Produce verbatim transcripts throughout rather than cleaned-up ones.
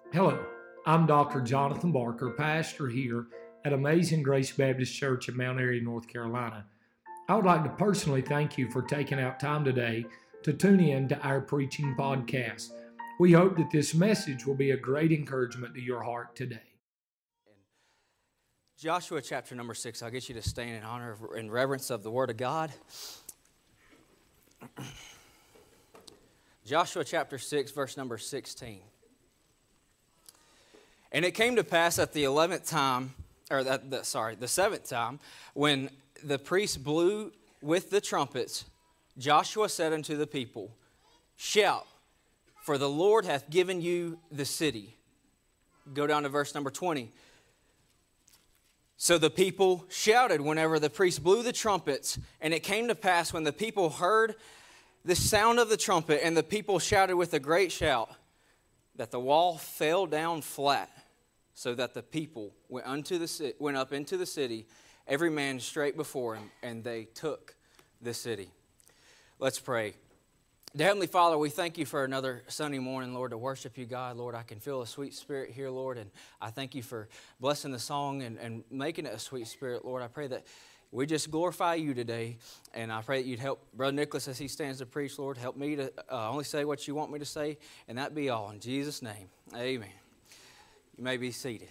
Hello, I'm Doctor Jonathan Barker, pastor here at Amazing Grace Baptist Church in Mount Airy, North Carolina. I would like to personally thank you for taking out time today to tune in to our preaching podcast. We hope that this message will be a great encouragement to your heart today. Joshua chapter number six, I'll get you to stand in honor and reverence of the Word of God. Joshua chapter six, verse number sixteen. And it came to pass at the eleventh time, or that, the, sorry, the seventh time, when the priests blew with the trumpets, Joshua said unto the people, Shout, for the Lord hath given you the city. Go down to verse number twenty. So the people shouted whenever the priests blew the trumpets, and it came to pass when the people heard the sound of the trumpet, and the people shouted with a great shout, that the wall fell down flat, so that the people went unto the went up into the city, every man straight before him, and they took the city. Let's pray. Dear Heavenly Father, we thank you for another Sunday morning, Lord, to worship you, God. Lord, I can feel a sweet spirit here, Lord, and I thank you for blessing the song and, and making it a sweet spirit, Lord. I pray that we just glorify you today, and I pray that you'd help Brother Nicholas as he stands to preach, Lord. Help me to uh, only say what you want me to say, and that be all. In Jesus' name, amen. You may be seated.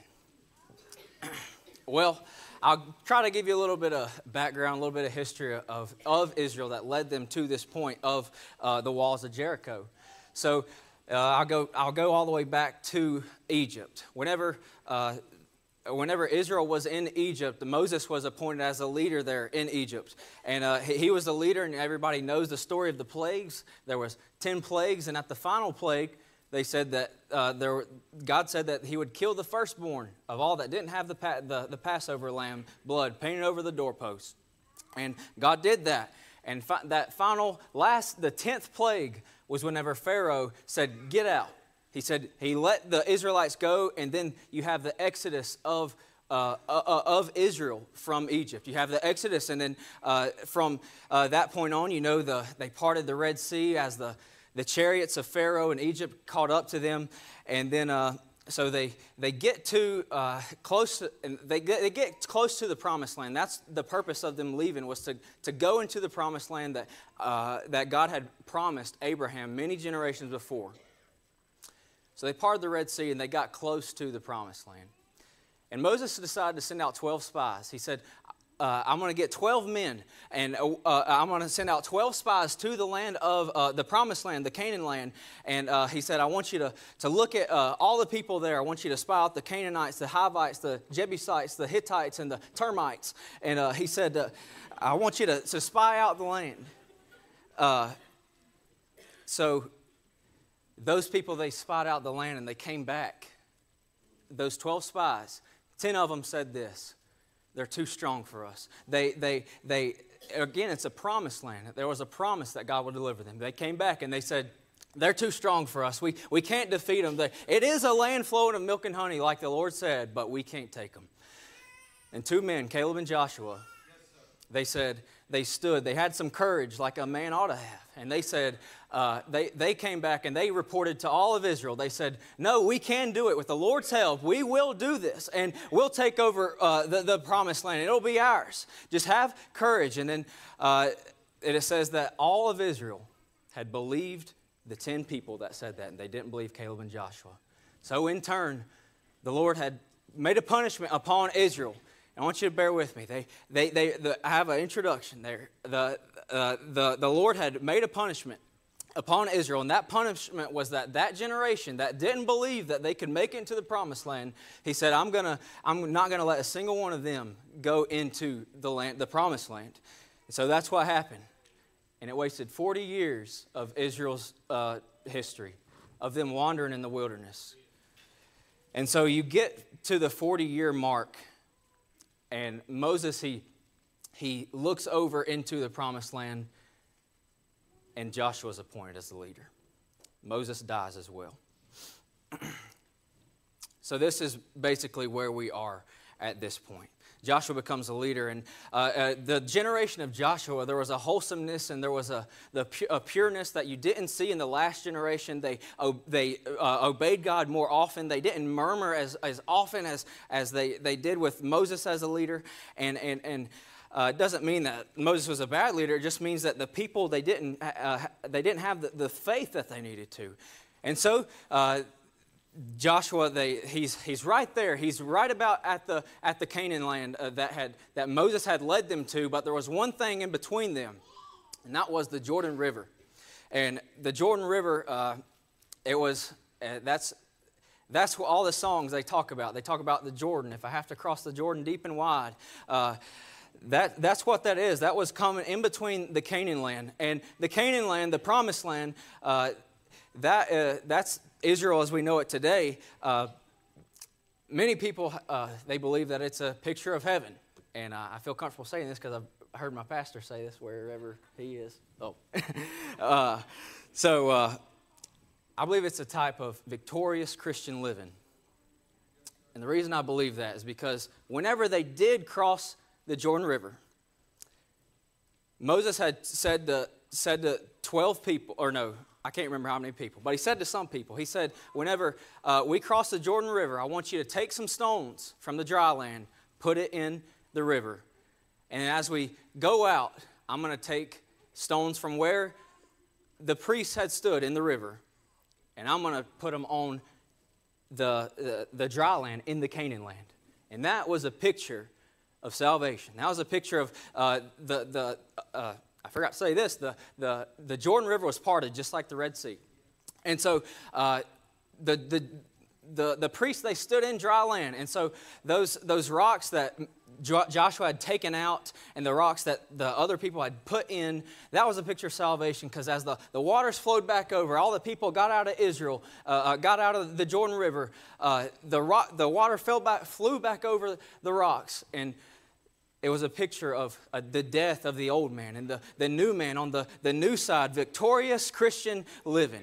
Well, I'll try to give you a little bit of background, a little bit of history of, of Israel that led them to this point of uh, the walls of Jericho. So uh, I'll go I'll go all the way back to Egypt. Whenever uh, whenever Israel was in Egypt, Moses was appointed as a leader there in Egypt, and uh, he, he was the leader. And everybody knows the story of the plagues. There was ten plagues, and at the final plague, they said that uh, there were, God said that he would kill the firstborn of all that didn't have the, pa- the, the Passover lamb blood painted over the doorpost. And God did that. And fi- that final, last, the tenth plague was whenever Pharaoh said, get out. He said he let the Israelites go, and then you have the exodus of Uh, uh, of Israel from Egypt. You have the Exodus, and then uh, from uh, that point on, you know, the they parted the Red Sea as the, the chariots of Pharaoh in Egypt caught up to them, and then uh, so they they get to uh, close, to, and they get they get close to the Promised Land. That's the purpose of them leaving, was to to go into the Promised Land that uh, that God had promised Abraham many generations before. So they parted the Red Sea, and they got close to the Promised Land. And Moses decided to send out twelve spies. He said, uh, I'm going to get twelve men, and uh, uh, I'm going to send out twelve spies to the land of uh, the Promised Land, the Canaan land. And uh, he said, I want you to, to look at uh, all the people there. I want you to spy out the Canaanites, the Hivites, the Jebusites, the Hittites, and the Termites. And uh, he said, uh, I want you to, to spy out the land. Uh, so those people, they spied out the land, and they came back. Those twelve spies, ten of them said this: they're too strong for us. They, they, they. Again, it's a promised land. There was a promise that God would deliver them. They came back and they said, they're too strong for us. We, we can't defeat them. They, it is a land flowing of milk and honey, like the Lord said, but we can't take them. And two men, Caleb and Joshua, they said, they stood, they had some courage like a man ought to have. And they said, uh, they, they came back and they reported to all of Israel. They said, no, we can do it. With the Lord's help, we will do this. And we'll take over uh, the, the Promised Land. It'll be ours. Just have courage. And then uh, it says that all of Israel had believed the ten people that said that. And they didn't believe Caleb and Joshua. So in turn, the Lord had made a punishment upon Israel. I want you to bear with me. They, they, they. The, I have an introduction there. The, uh, the, the Lord had made a punishment upon Israel, and that punishment was that that generation that didn't believe that they could make it into the Promised Land. He said, "I'm gonna, I'm not gonna let a single one of them go into the land, the Promised Land." And so that's what happened, and it wasted forty years of Israel's uh, history, of them wandering in the wilderness. And so you get to the forty-year mark. And Moses, he, he looks over into the Promised Land, and Joshua is appointed as the leader. Moses dies as well. So this is basically where we are at this point. Joshua becomes a leader. And uh, uh, the generation of Joshua, there was a wholesomeness and there was a, the, a pureness that you didn't see in the last generation. They, uh, they uh, obeyed God more often. They didn't murmur as, as often as, as they, they did with Moses as a leader. And, and, and uh, it doesn't mean that Moses was a bad leader. It just means that the people, they didn't, uh, they didn't have the, the faith that they needed to. And so uh, Joshua, they, he's, he's right there. He's right about at the, at the Canaan land uh, that, had, that Moses had led them to, but there was one thing in between them, and that was the Jordan River. And the Jordan River, uh, it was, uh, that's, that's what all the songs they talk about. They talk about the Jordan. If I have to cross the Jordan deep and wide, uh, that, that's what that is. That was coming in between the Canaan land. And the Canaan land, the promised land, uh, that uh, that's Israel as we know it today. Uh, many people, uh, they believe that it's a picture of heaven. And uh, I feel comfortable saying this because I've heard my pastor say this wherever he is. Oh. uh, so uh, I believe it's a type of victorious Christian living. And the reason I believe that is because whenever they did cross the Jordan River, Moses had said to, said to twelve people, or no, I can't remember how many people, but he said to some people, he said, whenever uh, we cross the Jordan River, I want you to take some stones from the dry land, put it in the river. And as we go out, I'm going to take stones from where the priests had stood in the river, and I'm going to put them on the, the, the dry land in the Canaan land. And that was a picture of salvation. That was a picture of uh, the, the uh, I forgot to say this, the, the, the Jordan River was parted just like the Red Sea. And so uh, the, the, the, the priests, they stood in dry land. And so those, those rocks that Joshua had taken out and the rocks that the other people had put in, that was a picture of salvation, because as the, the waters flowed back over, all the people got out of Israel, uh, uh, got out of the Jordan River, uh, the, rock, the water fell back, flew back over the rocks, and it was a picture of uh, the death of the old man and the, the new man on the, the new side, victorious Christian living.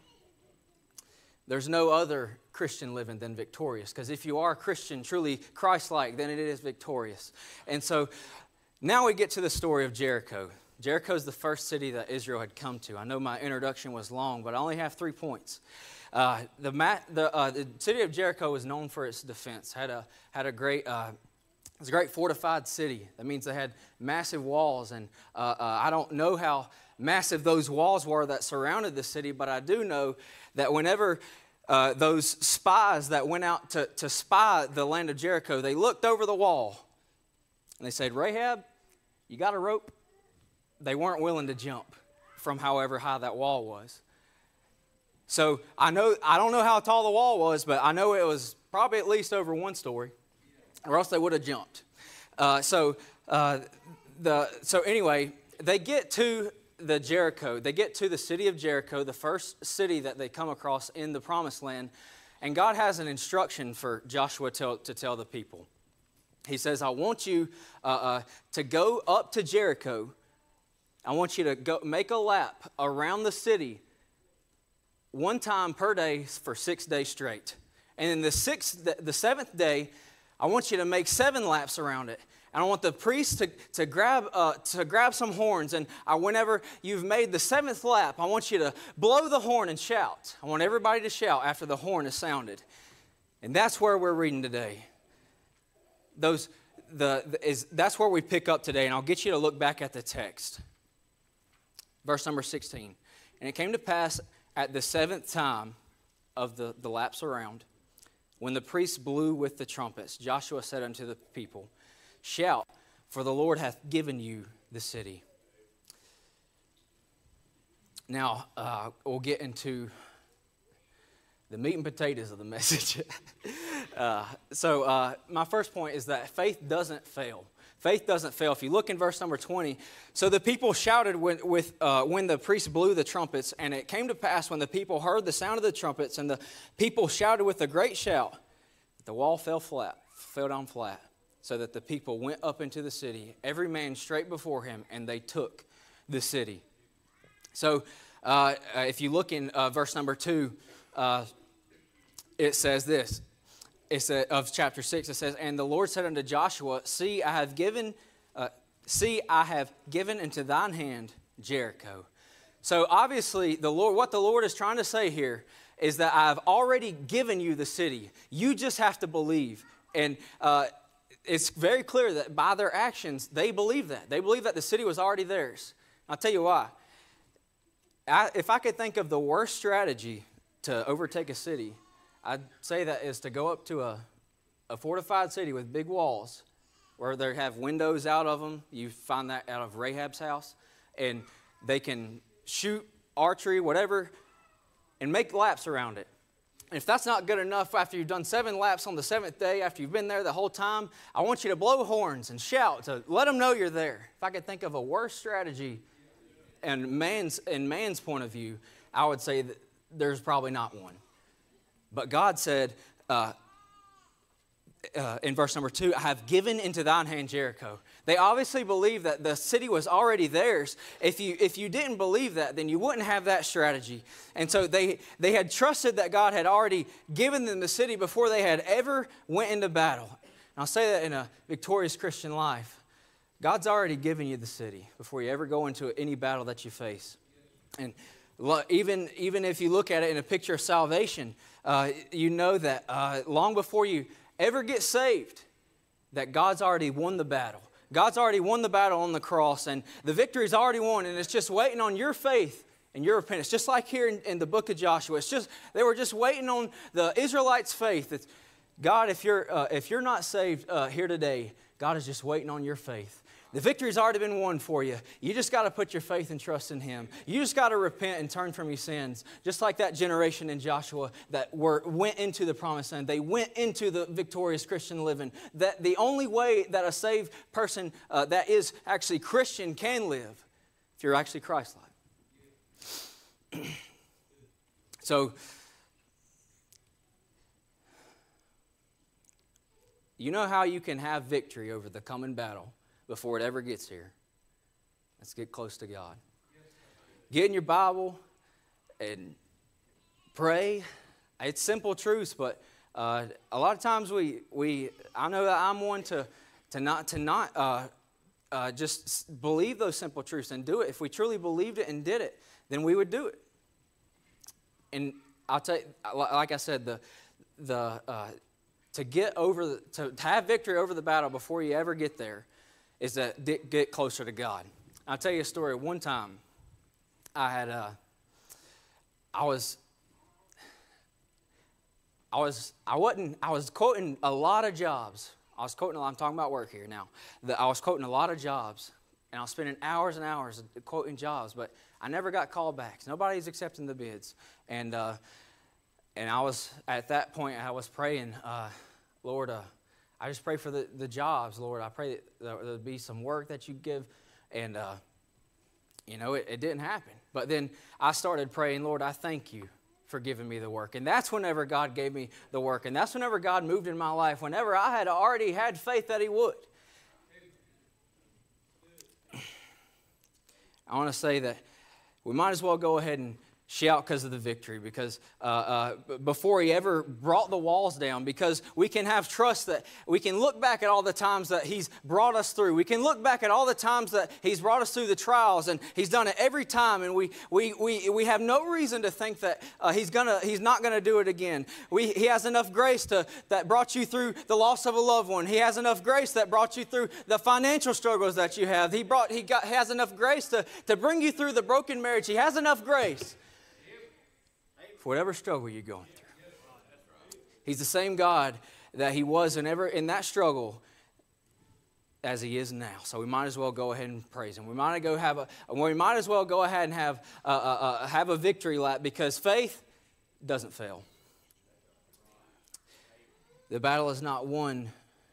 There's no other Christian living than victorious, because if you are a Christian, truly Christ-like, then it is victorious. And so now we get to the story of Jericho. Jericho is the first city that Israel had come to. I know my introduction was long, but I only have three points. Uh, the, the, uh, the city of Jericho was known for its defense, had a, had a great... Uh, It was a great fortified city. That means they had massive walls, and uh, uh, I don't know how massive those walls were that surrounded the city, but I do know that whenever uh, those spies that went out to, to spy the land of Jericho, they looked over the wall, and they said, "Rahab, you got a rope?" They weren't willing to jump from however high that wall was. So I know I don't know how tall the wall was, but I know it was probably at least over one story, or else they would have jumped. Uh, so, uh, the so anyway, they get to the Jericho. They get to the city of Jericho, the first city that they come across in the Promised Land, and God has an instruction for Joshua to, to tell the people. He says, "I want you uh, uh, to go up to Jericho. I want you to go make a lap around the city one time per day for six days straight. And then the sixth, the seventh day, I want you to make seven laps around it. And I want the priest to, to, grab, uh, to grab some horns. And I, whenever you've made the seventh lap, I want you to blow the horn and shout. I want everybody to shout after the horn is sounded." And that's where we're reading today. Those, the, the is, that's where we pick up today. And I'll get you to look back at the text. Verse number sixteen. "And it came to pass at the seventh time of the, the laps around, when the priests blew with the trumpets, Joshua said unto the people, Shout, for the Lord hath given you the city." Now, uh, we'll get into the meat and potatoes of the message. uh, so uh, my first point is that faith doesn't fail. Faith doesn't fail. If you look in verse number twenty, "So the people shouted when, with, uh, when the priests blew the trumpets, and it came to pass when the people heard the sound of the trumpets, and the people shouted with a great shout, the wall fell flat, fell down flat, so that the people went up into the city, every man straight before him, and they took the city." So uh, if you look in uh, verse number two, uh, it says this, it's a, of chapter six, it says, "And the Lord said unto Joshua, See, I have given, uh, see, I have given into thine hand Jericho." So obviously, the Lord, what the Lord is trying to say here is that I've already given you the city. You just have to believe. And uh, it's very clear that by their actions, they believe that. They believe that the city was already theirs. I'll tell you why. I, if I could think of the worst strategy to overtake a city, I'd say that is to go up to a, a fortified city with big walls where they have windows out of them. You find that out of Rahab's house. And they can shoot, archery, whatever, and make laps around it. And if that's not good enough, after you've done seven laps on the seventh day, after you've been there the whole time, I want you to blow horns and shout to let them know you're there. If I could think of a worse strategy and man's, in man's point of view, I would say that there's probably not one. But God said uh, uh, in verse number two, "I have given into thine hand Jericho." They obviously believed that the city was already theirs. If you if you didn't believe that, then you wouldn't have that strategy. And so they, they had trusted that God had already given them the city before they had ever went into battle. And I'll say that in a victorious Christian life. God's already given you the city before you ever go into any battle that you face. And even, even if you look at it in a picture of salvation, uh, you know that uh, long before you ever get saved, that God's already won the battle. God's already won the battle on the cross, and the victory's already won, and it's just waiting on your faith and your repentance. Just like here in, in the book of Joshua, it's just they were just waiting on the Israelites' faith. It's, God, if you're uh, if you're not saved uh, here today, God is just waiting on your faith. The victory's already been won for you. You just got to put your faith and trust in Him. You just got to repent and turn from your sins. Just like that generation in Joshua that were went into the promised land. They went into the victorious Christian living. That the only way that a saved person uh, that is actually Christian can live, if you're actually Christ-like. So, you know how you can have victory over the coming battle before it ever gets here? Let's get close to God. Get in your Bible and pray. It's simple truths, but uh, a lot of times we we I know that I'm one to to not to not uh, uh, just believe those simple truths and do it. If we truly believed it and did it, then we would do it. And I'll tell you, like I said, the the uh, to get over the, to, to have victory over the battle before you ever get there is to get closer to God. I'll tell you a story. One time, I had uh, I was I was I wasn't I was quoting a lot of jobs. I was quoting. I'm talking about work here now. The, I was quoting a lot of jobs, and I was spending hours and hours quoting jobs, but I never got callbacks. Nobody's accepting the bids, and uh, and I was at that point. I was praying, uh, Lord. Uh, I just pray for the, the jobs, Lord. I pray that there would be some work that you give. And, uh, you know, it, it didn't happen. But then I started praying, Lord, I thank you for giving me the work. And that's whenever God gave me the work. And that's whenever God moved in my life, whenever I had already had faith that He would. I want to say that we might as well go ahead and shout because of the victory, because uh, uh, before He ever brought the walls down, because we can have trust that we can look back at all the times that He's brought us through. We can look back at all the times that He's brought us through the trials, and He's done it every time, and we we we, we have no reason to think that uh, He's gonna He's not gonna do it again. We He has enough grace to that brought you through the loss of a loved one. He has enough grace that brought you through the financial struggles that you have. He brought He got has enough grace to to bring you through the broken marriage. He has enough grace. Whatever struggle you're going through. He's the same God that He was whenever in that struggle as He is now. So we might as well go ahead and praise Him. We might go have a. We might as well go ahead and have a, a, a, have a victory lap, because faith doesn't fail. The battle is not won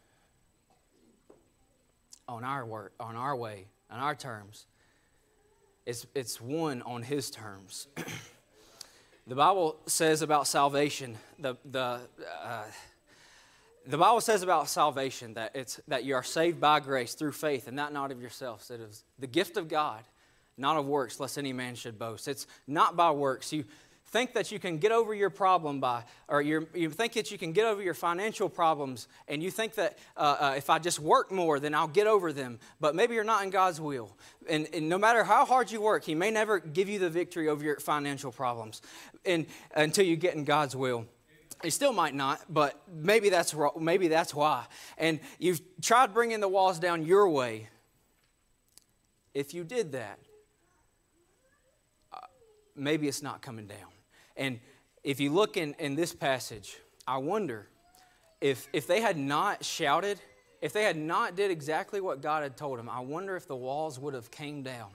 on our work, on our way, on our terms. It's it's won on His terms. The Bible says about salvation, the the uh, the Bible says about salvation that it's that you are saved by grace through faith, and that not of yourselves. It is the gift of God, not of works, lest any man should boast. It's not by works. You think that you can get over your problem by, or you're, you think that you can get over your financial problems, and you think that uh, uh, if I just work more, then I'll get over them. But maybe you're not in God's will. And, and no matter how hard you work, He may never give you the victory over your financial problems and, until you get in God's will. He still might not, but maybe that's maybe that's why. And you've tried bringing the walls down your way. If you did that, uh, maybe it's not coming down. And if you look in, in this passage, I wonder if if they had not shouted, if they had not did exactly what God had told them, I wonder if the walls would have came down.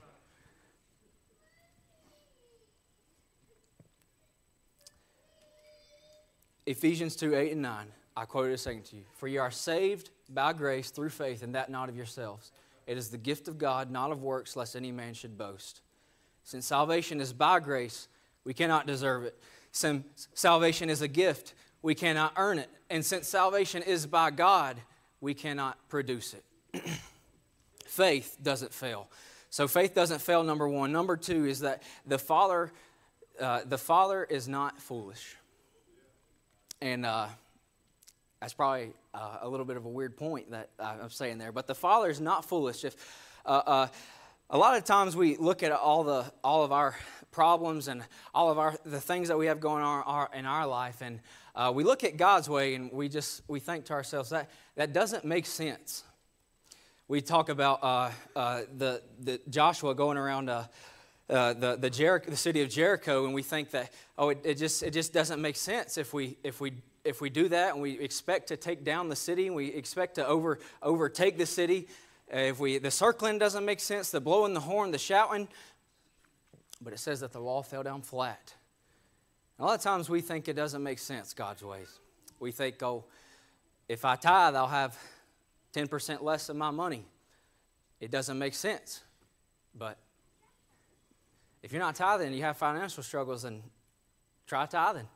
Ephesians two, eight and nine, I quoted a second to you. For you are saved by grace through faith, and that not of yourselves. It is the gift of God, not of works, lest any man should boast. Since salvation is by grace, we cannot deserve it. Since salvation is a gift, we cannot earn it. And since salvation is by God, we cannot produce it. Faith doesn't fail. So faith doesn't fail, number one. Number two is that the Father, uh, the Father is not foolish. And uh, that's probably uh, a little bit of a weird point that I'm saying there. But the Father is not foolish. If uh, uh, a lot of times we look at all the all of our problems and all of our the things that we have going on our, in our life, and uh, we look at God's way, and we just we think to ourselves that that doesn't make sense. We talk about uh, uh, the the Joshua going around. Uh, Uh, the the, Jericho, the city of Jericho, and we think that oh it, it just it just doesn't make sense if we if we if we do that and we expect to take down the city and we expect to over overtake the city. Uh, if we the circling doesn't make sense, the blowing the horn, the shouting, but it says that the wall fell down flat. A lot of times we think it doesn't make sense, God's ways. We think, oh, if I tithe, I'll have ten percent less of my money. It doesn't make sense, but if you're not tithing and you have financial struggles, then try tithing.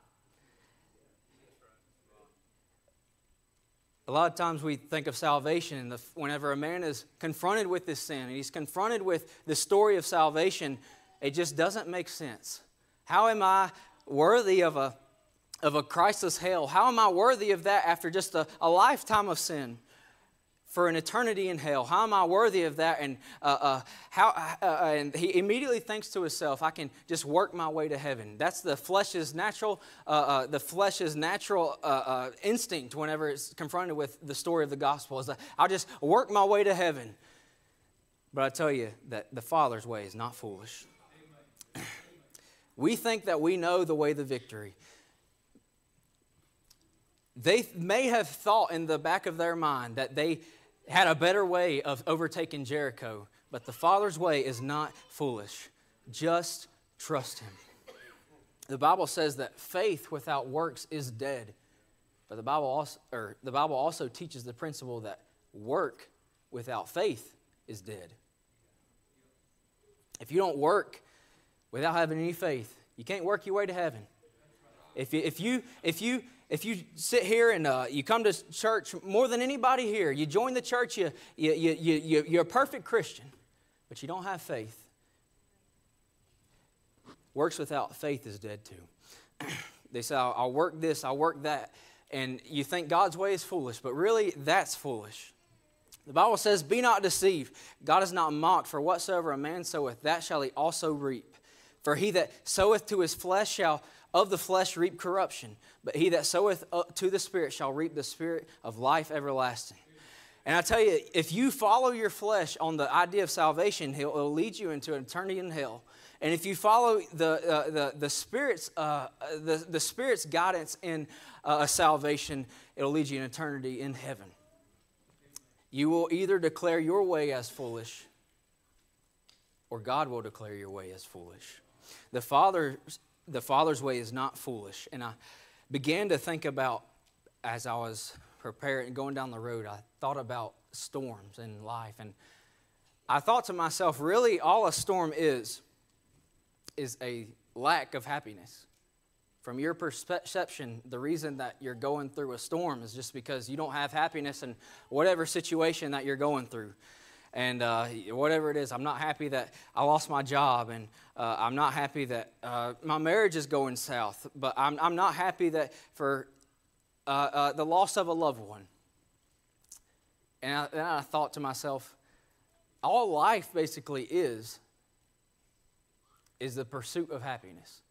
A lot of times we think of salvation, and the, whenever a man is confronted with this sin, and he's confronted with the story of salvation, it just doesn't make sense. How am I worthy of a, of a Christless hell? How am I worthy of that after just a, a lifetime of sin? For an eternity in hell, how am I worthy of that? And uh, uh, how? Uh, and he immediately thinks to himself, "I can just work my way to heaven." That's the flesh's natural, uh, uh, the flesh's natural uh, uh, instinct whenever it's confronted with the story of the gospel. Is that I'll just work my way to heaven. But I tell you that the Father's way is not foolish. We think that we know the way to victory. They may have thought in the back of their mind that they had a better way of overtaking Jericho, but the Father's way is not foolish. Just trust Him. The Bible says that faith without works is dead, but the Bible also, or the Bible also teaches the principle that work without faith is dead. If you don't work without having any faith, you can't work your way to heaven. If you, if you, if you, if you sit here and uh, you come to church more than anybody here, you join the church, you, you, you, you, you're a perfect Christian, but you don't have faith. Works without faith is dead too. They say, I'll, I'll work this, I'll work that. And you think God's way is foolish, but really that's foolish. The Bible says, be not deceived. God is not mocked, for whatsoever a man soweth, that shall he also reap. For he that soweth to his flesh shall of the flesh reap corruption, but he that soweth to the Spirit shall reap the Spirit of life everlasting. And I tell you, if you follow your flesh on the idea of salvation, it'll, it'll lead you into an eternity in hell. And if you follow the uh, the the Spirit's uh, the the Spirit's guidance in uh, a salvation, it'll lead you in eternity in heaven. You will either declare your way as foolish, or God will declare your way as foolish. The Father. The Father's way is not foolish. And I began to think about, as I was preparing, going down the road, I thought about storms in life. And I thought to myself, really all a storm is, is a lack of happiness. From your perception, the reason that you're going through a storm is just because you don't have happiness in whatever situation that you're going through. and uh, whatever it is. I'm not happy that I lost my job, and uh, I'm not happy that uh, my marriage is going south, but I'm, I'm not happy that for uh, uh, the loss of a loved one. And I, and I thought to myself, all life basically is, is the pursuit of happiness.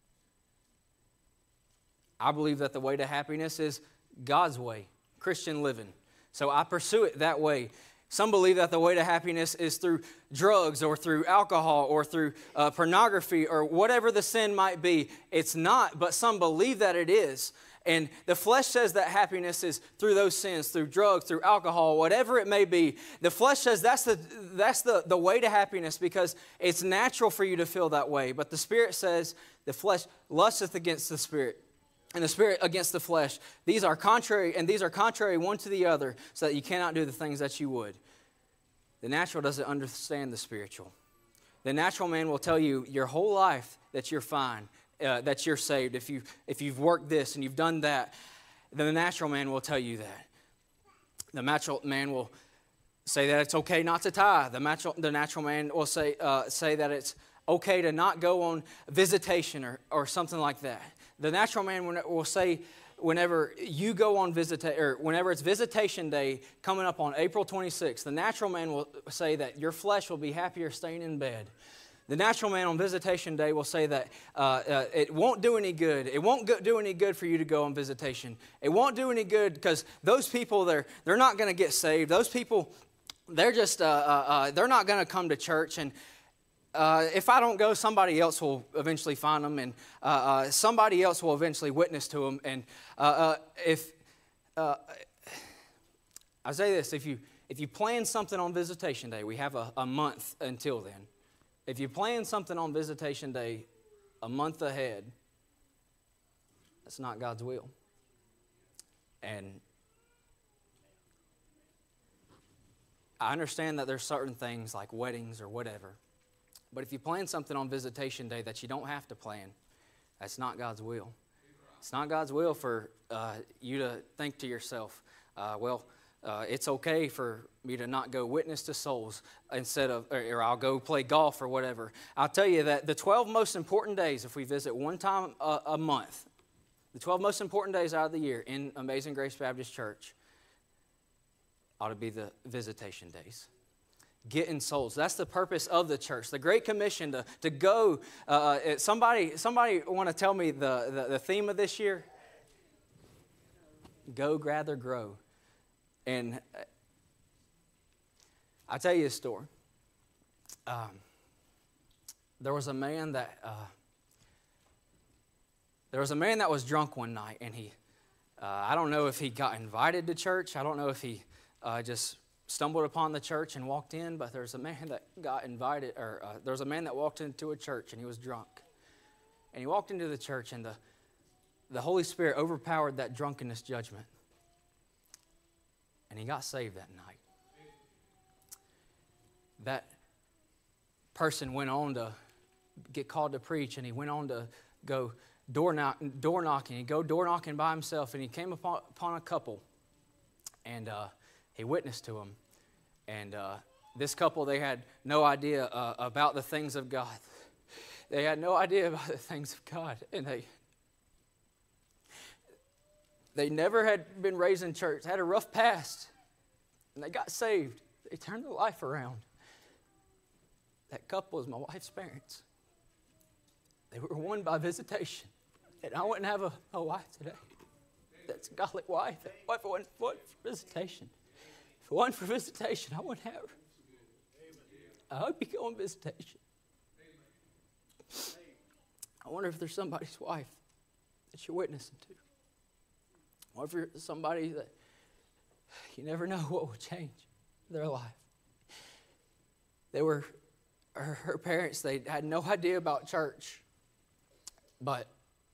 I believe that the way to happiness is God's way, Christian living. So I pursue it that way. Some believe that the way to happiness is through drugs or through alcohol or through uh, pornography or whatever the sin might be. It's not, but some believe that it is. And the flesh says that happiness is through those sins, through drugs, through alcohol, whatever it may be. The flesh says that's the that's the, the way to happiness because it's natural for you to feel that way. But the Spirit says the flesh lusteth against the Spirit, and the Spirit against the flesh. These are contrary, and these are contrary one to the other, so that you cannot do the things that you would. The natural doesn't understand the spiritual. The natural man will tell you your whole life that you're fine. Uh, that you're saved, if, you, if you've worked this and you've done that, then the natural man will tell you that. The natural man will say that it's okay not to tithe. The natural, the natural man will say, uh, say that it's okay to not go on visitation or, or something like that. The natural man will say whenever you go on visitation, or whenever it's visitation day coming up on April twenty-sixth, the natural man will say that your flesh will be happier staying in bed. The natural man on visitation day will say that uh, uh, it won't do any good. It won't go, do any good for you to go on visitation. It won't do any good because those people, they're, they're not going to get saved. Those people, they're just, uh, uh, uh, they're not going to come to church. And uh, if I don't go, somebody else will eventually find them. And uh, uh, somebody else will eventually witness to them. And uh, uh, if, uh, I say this, if you, if you plan something on visitation day, we have a, a month until then. If you plan something on visitation day a month ahead, that's not God's will. And I understand that there's certain things like weddings or whatever, but if you plan something on visitation day that you don't have to plan, that's not God's will. It's not God's will for uh, you to think to yourself, uh, well, Uh, it's okay for me to not go witness to souls instead of, or, or I'll go play golf or whatever. I'll tell you that the twelve most important days, if we visit one time a, a month, the twelve most important days out of the year in Amazing Grace Baptist Church ought to be the visitation days. Getting souls. That's the purpose of the church. The Great Commission to, to go. Uh, somebody somebody want to tell me the, the, the theme of this year? Go, gather, grow. And I'll tell you a story. Um, there was a man that uh, there was a man that was drunk one night, and he uh, I don't know if he got invited to church. I don't know if he uh, just stumbled upon the church and walked in. But there's a man that got invited, or uh, there was a man that walked into a church, and he was drunk. And he walked into the church, and the the Holy Spirit overpowered that drunkenness judgment. And he got saved that night. That person went on to get called to preach, and he went on to go door, knock, door knocking. He'd go door knocking by himself, and he came upon, upon a couple, and uh, he witnessed to them. And uh, this couple, they had no idea uh, about the things of God. They had no idea about the things of God, and they They never had been raised in church, had a rough past, and they got saved. They turned their life around. That couple is my wife's parents. They were won by visitation, and I wouldn't have a, a wife today. That's a godly wife. That wife wasn't, wasn't for visitation. If it wasn't for visitation, I wouldn't have her. I hope you go on visitation. I wonder if there's somebody's wife that you're witnessing to. Or if you're somebody that you never know what will change their life. They were, her, her parents, they had no idea about church. But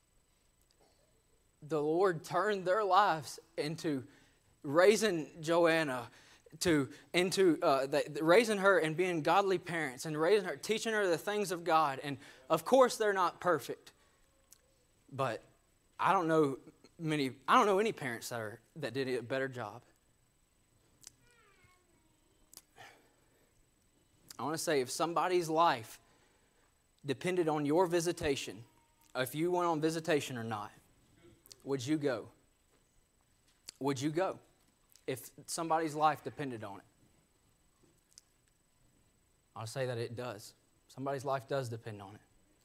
the Lord turned their lives into raising Joanna, to into uh, the, raising her and being godly parents, and raising her, teaching her the things of God. And of course, they're not perfect. But I don't know many. I don't know any parents that are that did a better job. I want to say if somebody's life depended on your visitation, if you went on visitation or not, would you go? Would you go if somebody's life depended on it? I'll say that it does. Somebody's life does depend on it.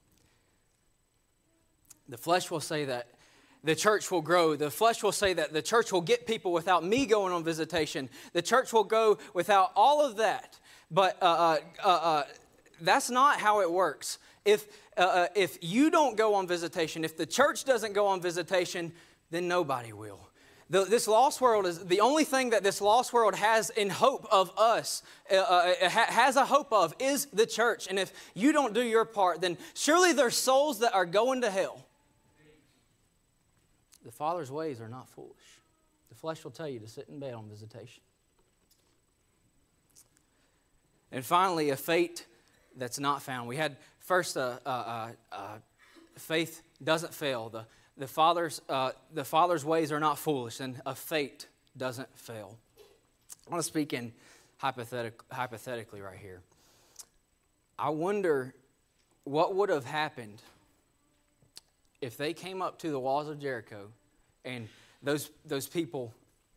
The flesh will say that the church will grow. The flesh will say that the church will get people without me going on visitation. The church will go without all of that. But uh, uh, uh, that's not how it works. If, uh, if you don't go on visitation, if the church doesn't go on visitation, then nobody will. The, this lost world is the only thing that this lost world has in hope of us, uh, uh, ha, has a hope of, is the church. And if you don't do your part, then surely there's souls that are going to hell. The Father's ways are not foolish. The flesh will tell you to sit in bed on visitation. And finally, a fate that's not found. We had first, uh, uh, uh, uh, faith doesn't fail. The The Father's, uh, the Father's ways are not foolish, and a fate doesn't fail. I want to speak in hypothetic, hypothetically right here. I wonder what would have happened if they came up to the walls of Jericho and those, those people,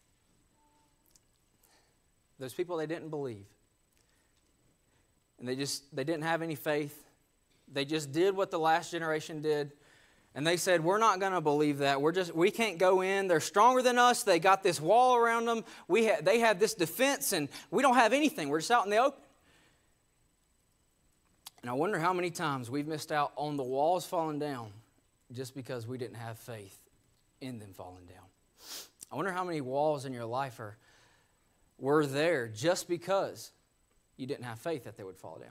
those people they didn't believe, and they just they didn't have any faith. They just did what the last generation did. And they said, we're not going to believe that. We're just, we can't go in. They're stronger than us. They got this wall around them. We ha- they have this defense, and we don't have anything. We're just out in the open. And I wonder how many times we've missed out on the walls falling down just because we didn't have faith in them falling down. I wonder how many walls in your life are were there just because you didn't have faith that they would fall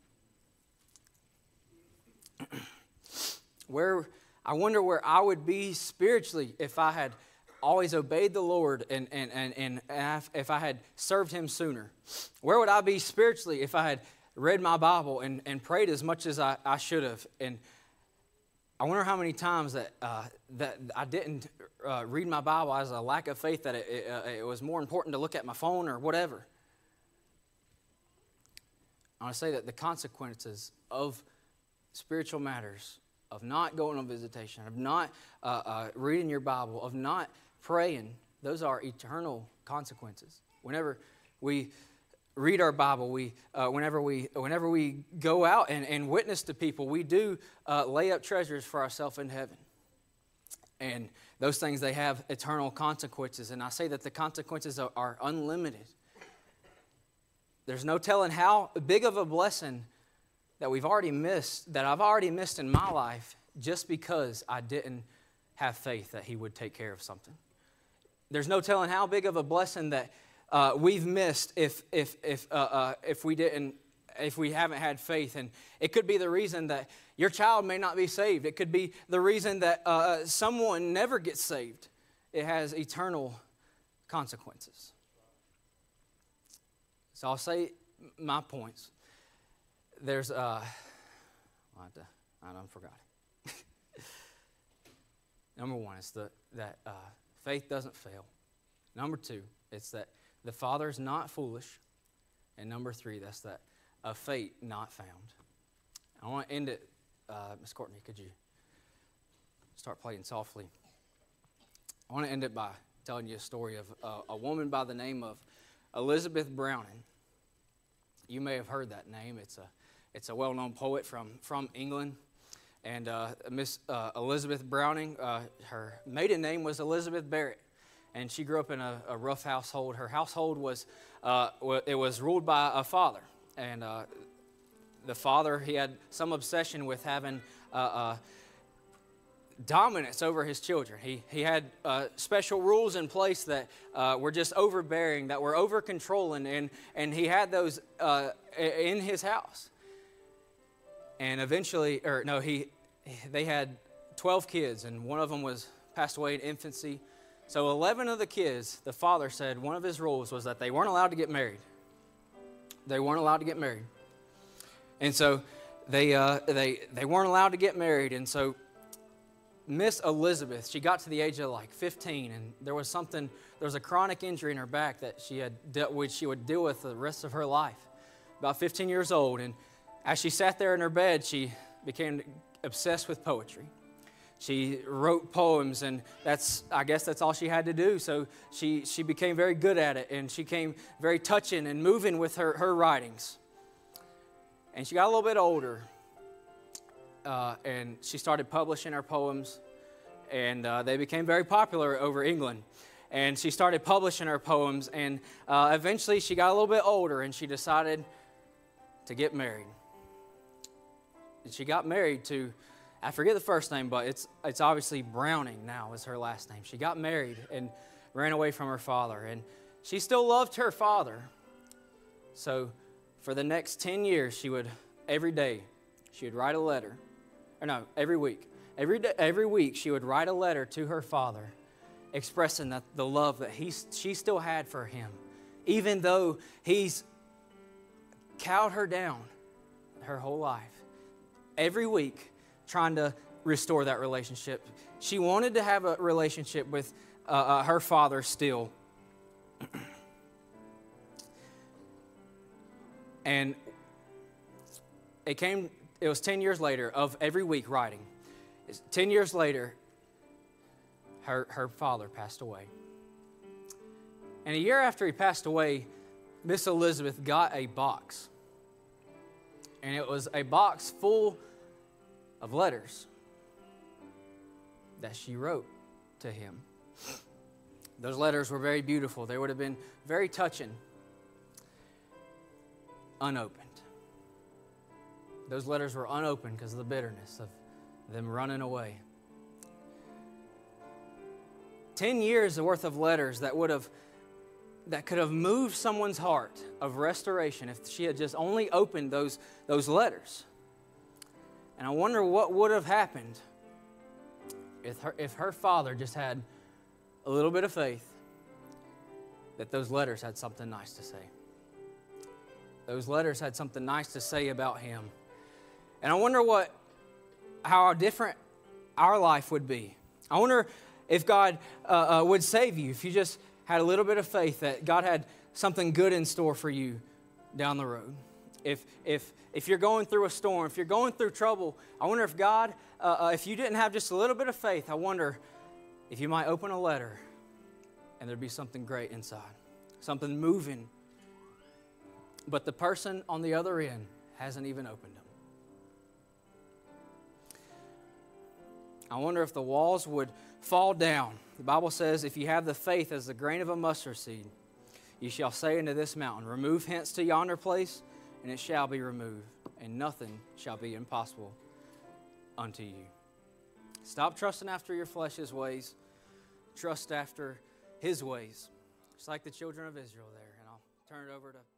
down. Where... I wonder where I would be spiritually if I had always obeyed the Lord and, and, and, and if I had served Him sooner. Where would I be spiritually if I had read my Bible and, and prayed as much as I, I should have? And I wonder how many times that, uh, that I didn't uh, read my Bible as a lack of faith, that it, it, uh, it was more important to look at my phone or whatever. I want to say that the consequences of spiritual matters, of not going on visitation, of not uh, uh, reading your Bible, of not praying, those are eternal consequences. Whenever we read our Bible, we uh, whenever we whenever we go out and, and witness to people, we do uh, lay up treasures for ourselves in heaven. And those things, they have eternal consequences. And I say that the consequences are, are unlimited. There's no telling how big of a blessing that we've already missed, that I've already missed in my life just because I didn't have faith that He would take care of something. There's no telling how big of a blessing that uh, we've missed if if if uh, uh, if we didn't if we haven't had faith. And it could be the reason that your child may not be saved. It could be the reason that uh, someone never gets saved. It has eternal consequences. So I'll say my points. There's, uh, I have to, I don't forgot it. Number one, it's the, that uh, faith doesn't fail. Number two, it's that the Father's not foolish. And number three, that's that a fate not found. I want to end it, uh, Miss Courtney, could you start playing softly? I want to end it by telling you a story of uh, a woman by the name of Elizabeth Browning. You may have heard that name. It's a It's a well-known poet from, from England. And uh, Miss uh, Elizabeth Browning, uh, her maiden name was Elizabeth Barrett. And she grew up in a, a rough household. Her household was, uh, it was ruled by a father. And uh, the father, he had some obsession with having uh, uh, dominance over his children. He, he had uh, special rules in place that uh, were just overbearing, that were over-controlling. And, and he had those uh, in his house. And eventually, or no, he, they had twelve kids, and one of them was passed away in infancy. So eleven of the kids, the father said one of his rules was that they weren't allowed to get married. They weren't allowed to get married. And so they uh, they they weren't allowed to get married. And so Miss Elizabeth, she got to the age of like fifteen, and there was something, there was a chronic injury in her back that she had dealt with, she would deal with the rest of her life. about fifteen years old. And as she sat there in her bed, she became obsessed with poetry. She wrote poems, and that's, I guess that's all she had to do. So she, she became very good at it, and she became very touching and moving with her, her writings. And she got a little bit older, uh, and she started publishing her poems, and uh, they became very popular over England. And she started publishing her poems, and uh, eventually she got a little bit older, and she decided to get married. And she got married to, I forget the first name, but it's it's obviously Browning now is her last name. She got married and ran away from her father. And she still loved her father. So for the next ten years, she would, every day, she would write a letter. Or no, every week. Every day, every week, she would write a letter to her father expressing that the love that he, she still had for him. Even though he's cowed her down her whole life. Every week, trying to restore that relationship. She wanted to have a relationship with uh, uh, her father still. And it came, it was ten years later of every week writing. ten years later, her, her father passed away. And a year after he passed away, Miss Elizabeth got a box. And it was a box full of letters that she wrote to him. Those letters were very beautiful. They would have been very touching, unopened. Those letters were unopened because of the bitterness of them running away. Ten years worth of letters that would have, that could have moved someone's heart of restoration if she had just only opened those, those letters. And I wonder what would have happened if her, if her father just had a little bit of faith that those letters had something nice to say. Those letters had something nice to say about him. And I wonder what, how different our life would be. I wonder if God uh, uh, would save you if you just had a little bit of faith that God had something good in store for you down the road. If if if you're going through a storm, if you're going through trouble, I wonder if God, uh, uh, if you didn't have just a little bit of faith, I wonder if you might open a letter and there'd be something great inside, something moving. But the person on the other end hasn't even opened them. I wonder if the walls would fall down. The Bible says, if you have the faith as the grain of a mustard seed, you shall say unto this mountain, remove hence to yonder place, and it shall be removed, and nothing shall be impossible unto you. Stop trusting after your flesh's ways. Trust after his ways. Just like the children of Israel there. And I'll turn it over to